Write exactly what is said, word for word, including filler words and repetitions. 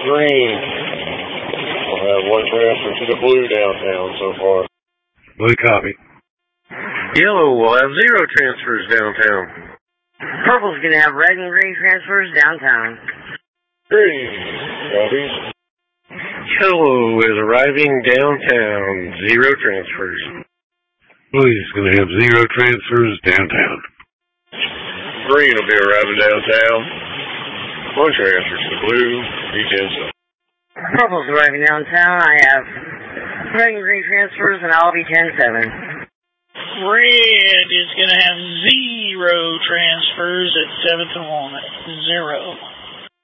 Green will have one transfer to the blue downtown so far. Blue copy. Yellow will have zero transfers downtown. Purple's going to have red and green transfers downtown. Green, copy. Yellow is arriving downtown, zero transfers. Blue is going to have zero transfers downtown. Green will be arriving downtown. One transfer to the blue, B ten seven. Purple's arriving downtown. I have red and green transfers, and I'll be ten seven. Red is going to have zero transfers at seventh and Walnut. Zero.